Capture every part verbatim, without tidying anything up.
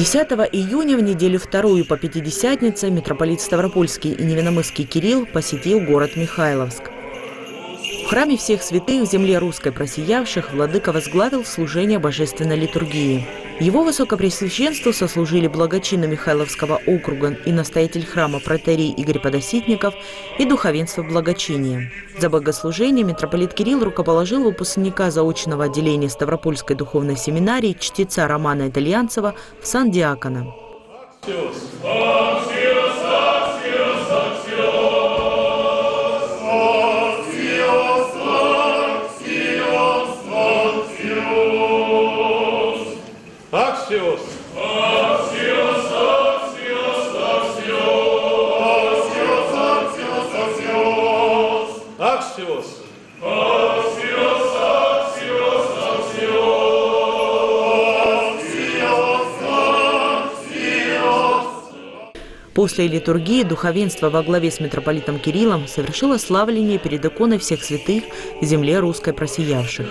десятого июня в неделю вторую по Пятидесятнице митрополит Ставропольский и Невинномысский Кирилл посетил город Михайловск. В храме всех святых в земле русской просиявших владыка возглавил служение божественной литургии. Его высокопреосвященству сослужили благочинно Михайловского округа и настоятель храма протоиерей Игорь Подоситников и духовенство благочиния. За богослужение митрополит Кирилл рукоположил выпускника заочного отделения Ставропольской духовной семинарии чтеца Романа Итальянцева в сан диакона. Аксиос! Аксиос! Аксиос! Аксиос! Аксиос! После литургии духовенство во главе с митрополитом Кириллом совершило славление перед иконой всех святых в земле русской просиявших.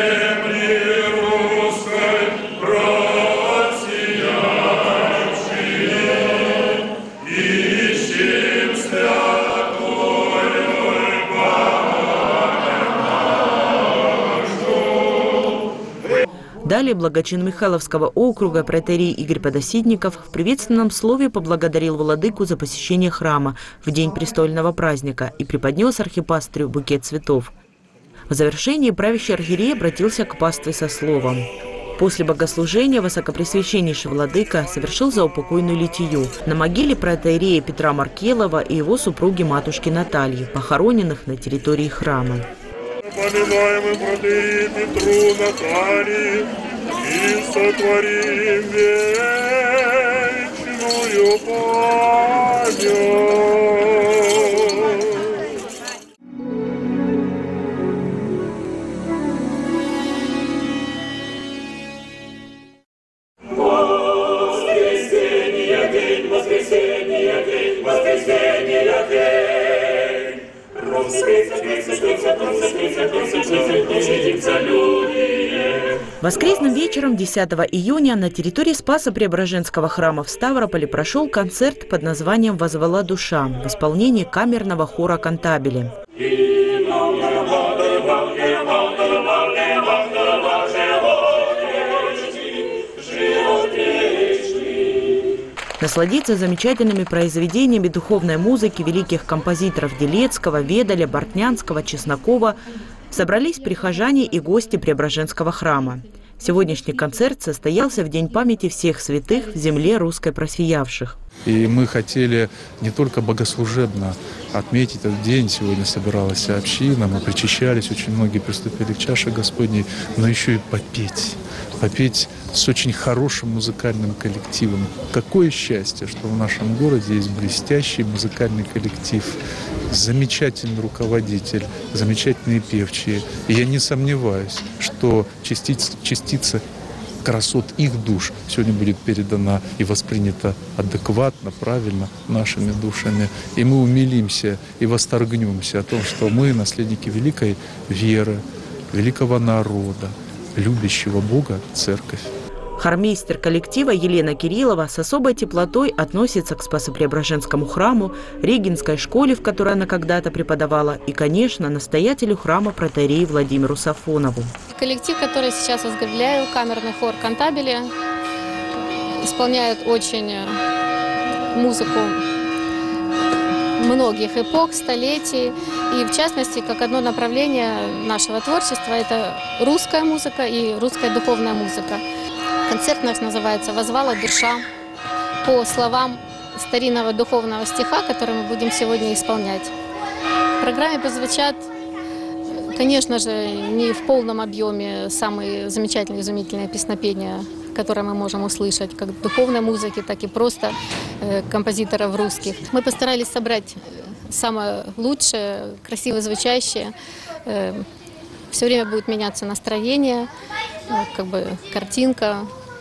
Далее благочин Михайловского округа протоиерей Игорь Подоситников в приветственном слове поблагодарил владыку за посещение храма в день престольного праздника и преподнес архипастырю букет цветов. В завершении правящий архиерей обратился к пастве со словом. После богослужения высокопреосвященнейший владыка совершил заупокойную литию на могиле протоиерея Петра Маркелова и его супруги матушки Натальи, похороненных на территории храма. Поминаемым протоиерей Петру Натальи и сотворим вечную память. Воскресенье день, воскресенье день, воскресенье день. Воскресным вечером десятого июня на территории Спасо-Преображенского храма в Ставрополе прошел концерт под названием «Возвала душа» в исполнении камерного хора «Кантабиле». Насладиться замечательными произведениями духовной музыки великих композиторов Делецкого, Ведаля, Бортнянского, Чеснокова собрались прихожане и гости Преображенского храма. Сегодняшний концерт состоялся в День памяти всех святых в земле русской просиявших. И мы хотели не только богослужебно отметить этот день, сегодня собиралась община, мы причащались, очень многие приступили к чаше Господней, но еще и попеть. Попеть с очень хорошим музыкальным коллективом. Какое счастье, что в нашем городе есть блестящий музыкальный коллектив, замечательный руководитель, замечательные певчие. И я не сомневаюсь, что частица, частица красот их душ сегодня будет передана и воспринята адекватно, правильно нашими душами. И мы умилимся и восторгнемся о том, что мы наследники великой веры, великого народа, любящего Бога, Церковь. Хормейстер коллектива Елена Кириллова с особой теплотой относится к Спасо-Преображенскому храму, Регинской школе, в которой она когда-то преподавала, и, конечно, настоятелю храма протоиерею Владимиру Сафонову. Коллектив, который сейчас возглавляю, камерный хор «Кантабиле», исполняет очень музыку многих эпох, столетий. И в частности, как одно направление нашего творчества, это русская музыка и русская духовная музыка. Концерт наш называется «Возвала душа» по словам старинного духовного стиха, который мы будем сегодня исполнять. В программе прозвучат, конечно же, не в полном объеме самые замечательные, изумительные песнопения, которые мы можем услышать, как в духовной музыке, так и просто э, композиторов русских. Мы постарались собрать самое лучшее, красиво звучащее. Э, все время будет меняться настроение, э, как бы картинка.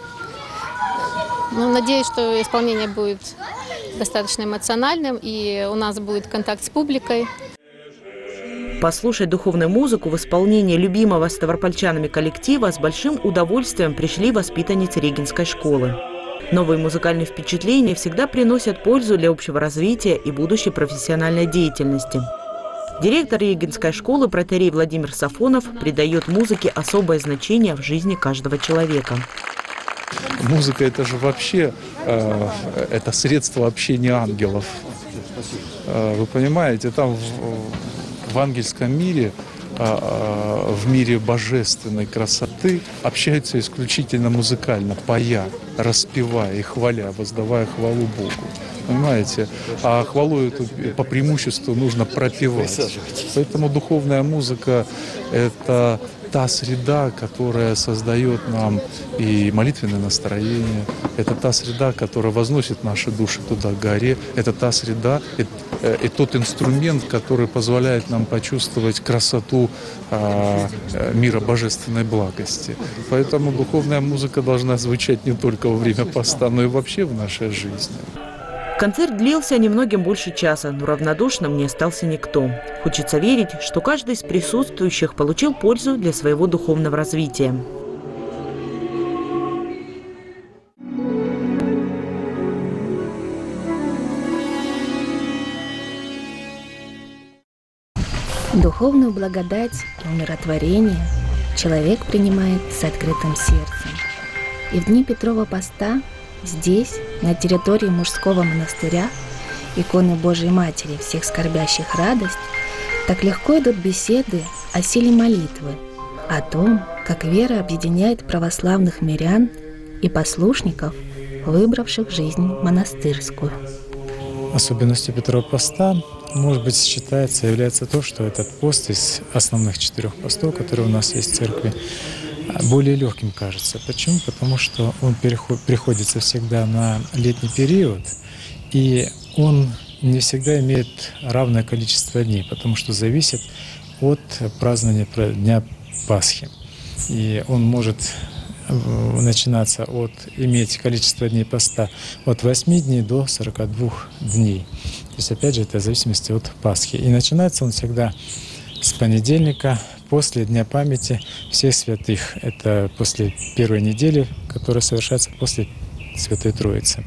Но надеюсь, что исполнение будет достаточно эмоциональным, и у нас будет контакт с публикой. Послушать духовную музыку в исполнении любимого ставропольчанами коллектива с большим удовольствием пришли воспитанницы Регинской школы. Новые музыкальные впечатления всегда приносят пользу для общего развития и будущей профессиональной деятельности. Директор Регинской школы протоиерей Владимир Сафонов придает музыке особое значение в жизни каждого человека. Музыка – это же вообще э, это средство общения ангелов. Э, вы понимаете, там в, в ангельском мире, э, в мире божественной красоты общаются исключительно музыкально, поя, распевая и хваля, воздавая хвалу Богу. Понимаете? А хвалу эту по преимуществу нужно пропевать. Поэтому духовная музыка – это та среда, которая создает нам и молитвенное настроение. Это та среда, которая возносит наши души туда, к горе. Это та среда и, и тот инструмент, который позволяет нам почувствовать красоту а, мира божественной благости. Поэтому духовная музыка должна звучать не только во время поста, но и вообще в нашей жизни. Концерт длился немногим больше часа, но равнодушным не остался никто. Хочется верить, что каждый из присутствующих получил пользу для своего духовного развития. Духовную благодать и умиротворение человек принимает с открытым сердцем. И в дни Петрова поста здесь, на территории мужского монастыря, иконы Божией Матери всех скорбящих радость, так легко идут беседы о силе молитвы, о том, как вера объединяет православных мирян и послушников, выбравших жизнь монастырскую. Особенностью Петрова поста, может быть, считается, является то, что этот пост из основных четырех постов, которые у нас есть в церкви, более легким кажется. Почему? Потому что он переход, приходится всегда на летний период, и он не всегда имеет равное количество дней, потому что зависит от празднования Дня Пасхи. И он может начинаться от, иметь количество дней поста от восьми дней до сорока двух дней. То есть, опять же, это в зависимости от Пасхи. И начинается он всегда с понедельника, после Дня памяти всех святых. Это после первой недели, которая совершается после Святой Троицы.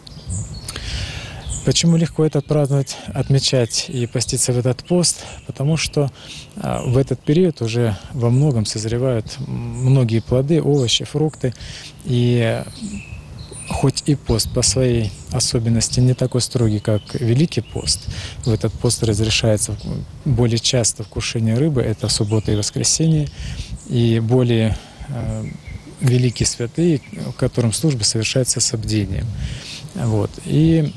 Почему легко это праздновать, отмечать и поститься в этот пост? Потому что в этот период уже во многом созревают многие плоды, овощи, фрукты. И хоть и пост по своей особенности не такой строгий, как Великий пост, в этот пост разрешается более часто вкушение рыбы, это суббота и воскресенье, и более э, великие святые, в котором служба совершается с обдением. Вот. И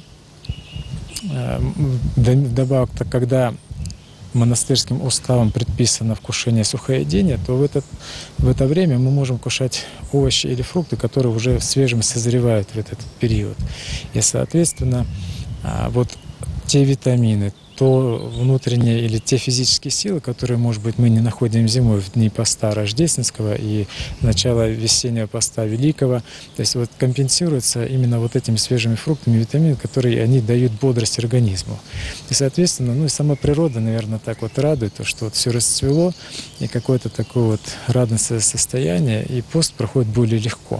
э, вдобавок, когда монастырским уставом предписано вкушение сухоедения, то в, этот, в это время мы можем кушать овощи или фрукты, которые уже свежими созревают в этот период. И, соответственно, вот те витамины, то внутренние или те физические силы, которые, может быть, мы не находим зимой в дни поста рождественского и начала весеннего поста великого, то есть вот компенсируется именно вот этими свежими фруктами, витаминами, которые они дают бодрость организму. И, соответственно, ну и сама природа, наверное, так вот радует, то, что вот все расцвело, и какое-то такое вот радостное состояние, и пост проходит более легко.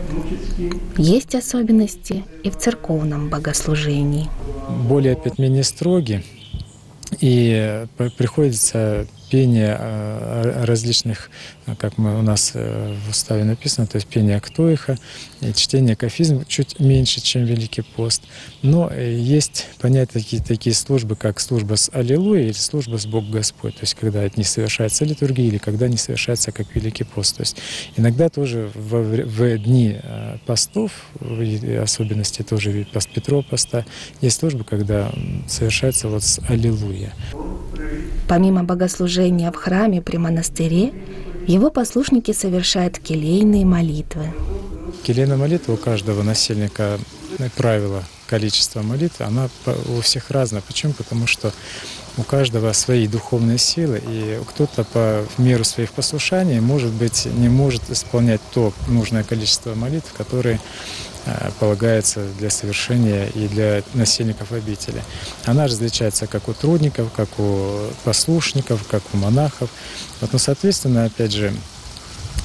Есть особенности и в церковном богослужении. Более опять менее строгие, и приходится пение различных, как мы, у нас в уставе написано, то есть пение Актоиха, и чтение кафизм чуть меньше, чем Великий пост. Но есть понятия такие, такие службы, как служба с Аллилуйя или служба с Бог Господь, то есть когда не совершается литургия или когда не совершается как Великий пост. То есть иногда тоже в, в дни постов, в особенности тоже пост Петрова поста, есть службы, когда совершается вот с Аллилуйя. Помимо богослужения в храме при монастыре, его послушники совершают келейные молитвы. Келейная молитва у каждого насельника, правило количества молитв, она у всех разная. Почему? Потому что у каждого свои духовные силы, и кто-то по в меру своих послушаний, может быть, не может исполнять то нужное количество молитв, которые полагается для совершения и для насельников обители. Она различается как у трудников, как у послушников, как у монахов. Вот, ну, соответственно, опять же,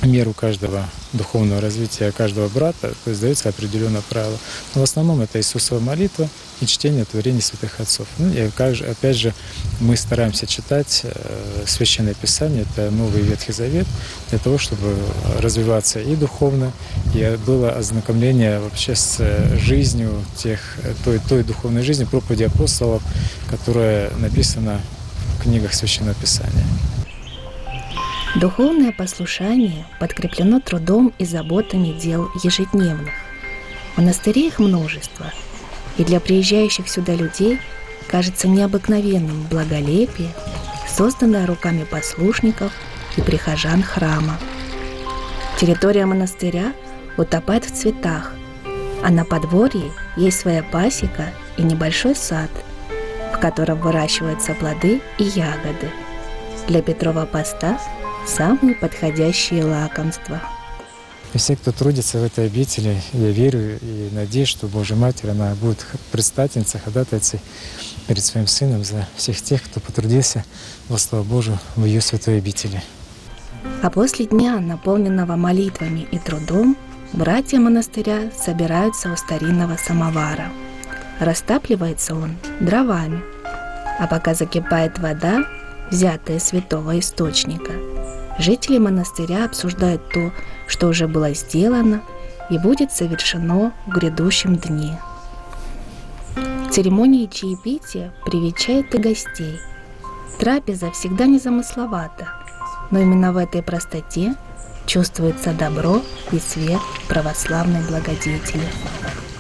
меру каждого духовного развития каждого брата, то есть дается определенное правило. Но в основном это Иисусова молитва и чтение творений святых отцов. Ну, и опять же, мы стараемся читать Священное Писание, это Новый и Ветхий Завет, для того, чтобы развиваться и духовно, и было ознакомление вообще с жизнью тех, той, той духовной жизни, проповеди апостолов, которая написана в книгах Священного Писания. Духовное послушание подкреплено трудом и заботами дел ежедневных. Монастырей их множество, и для приезжающих сюда людей кажется необыкновенным благолепие, созданное руками послушников и прихожан храма. Территория монастыря утопает в цветах, а на подворье есть своя пасека и небольшой сад, в котором выращиваются плоды и ягоды. Для Петрова поста самые подходящие лакомства. И все, кто трудится в этой обители, я верю и надеюсь, что Божья Матерь, она будет предстательницей, ходатайцей перед своим Сыном за всех тех, кто потрудился во славу Божию в ее святой обители. А после дня, наполненного молитвами и трудом, братья монастыря собираются у старинного самовара. Растапливается он дровами, а пока закипает вода, взятая из святого источника, жители монастыря обсуждают то, что уже было сделано и будет совершено в грядущем дне. Церемония чаепития привечает и гостей. Трапеза всегда незамысловата, но именно в этой простоте чувствуется добро и свет православной благодетели.